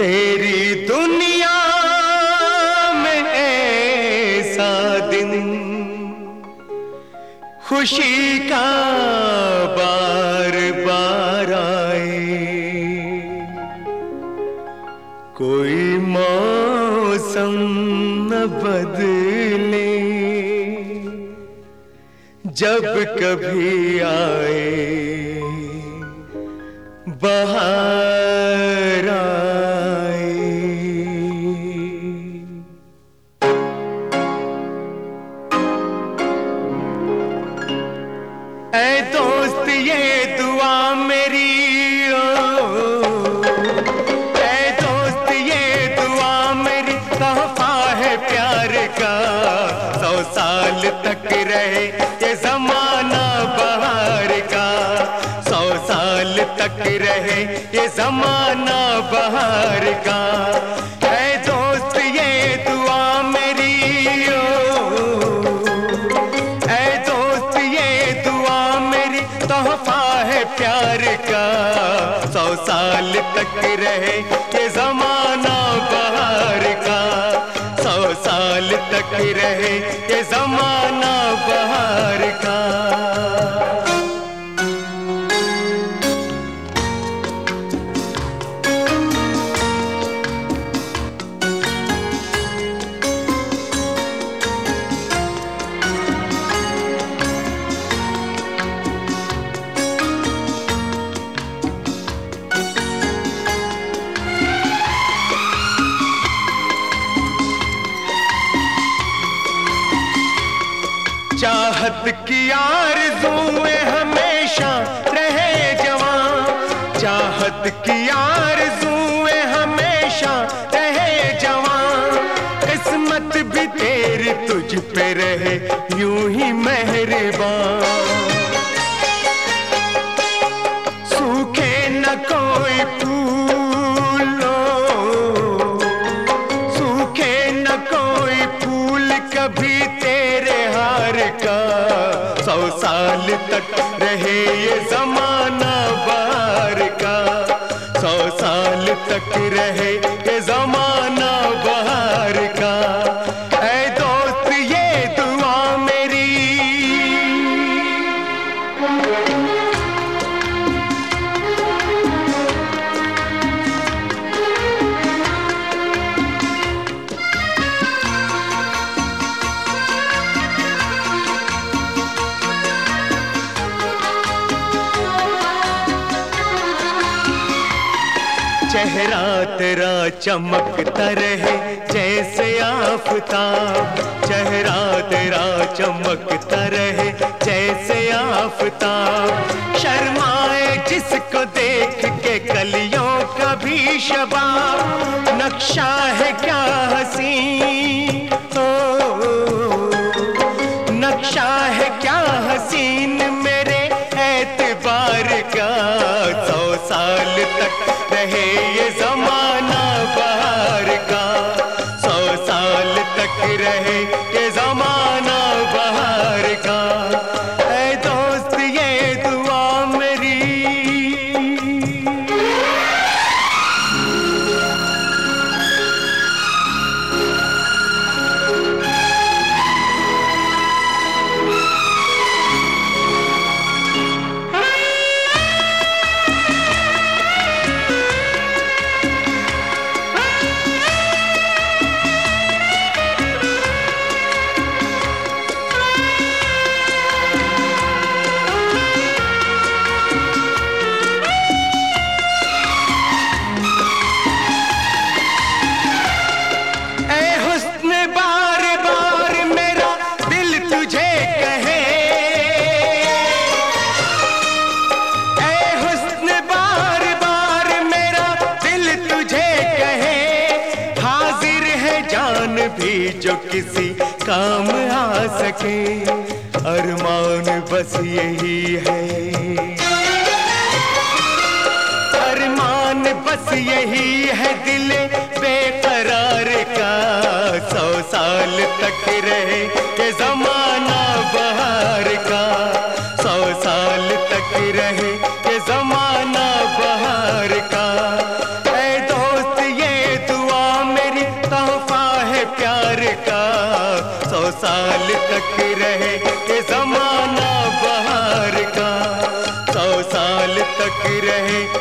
तेरी दुनिया में ऐसा दिन खुशी का बार बार आए, कोई मौसम न बदले जब कभी आए बहार आए। ऐ दोस्त ये दुआ मेरी, ऐ दोस्त ये दुआ मेरी, तोहफा है प्यार का, 100 साल तक रहे ये जमाना बहार का, 100 साल तक रहे ये जमाना बहार का। ऐ दोस्त ये दुआ मेरी, ऐ दोस्त ये दुआ मेरी, तोहफा है प्यार का, 100 साल तक रहे ये जमाना बहार का, 100 साल तक रहे ये जमाना बहार का। चाहत की आरज़ूएं हमेशा रहे जवां, चाहत की आरज़ूएं हमेशा रहे जवां, किस्मत भी तेरी तुझ पे रहे यूं ही मेहरबान। सूखे न कोई फूल, सूखे न कोई फूल कभी तेरे हार का, 100 साल तक रहे ये जमाना बहार का, 100 साल तक रहे ये जमाना बहार का। ऐ दोस्त ये दुआ मेरी, चेहरा तेरा चमकता रहे जैसे आफताब, चेहरा तेरा चमकता रहे जैसे आफताब, शर्माए जिसको देख के कलियों का भी शबाब, नक्शा है क्या हसीन, नक्शा है क्या हसीन मेरे एतबार का, 100 साल तक रहे ये जमाना बहार का, 100 साल तक रहे ये जमाना बहार का। ऐ दोस्त ये दुआ मेरी, भी जो किसी काम आ सके, अरमान बस यही है, अरमान बस यही है दिल बेकरार का, 100 साल तक रहे ये जमाना बहार का, 100 साल तक रहे ये जमाना बहार का। ऐ दोस्त ये साल तक रहे ये जमाना बहार का, 100 साल तक रहे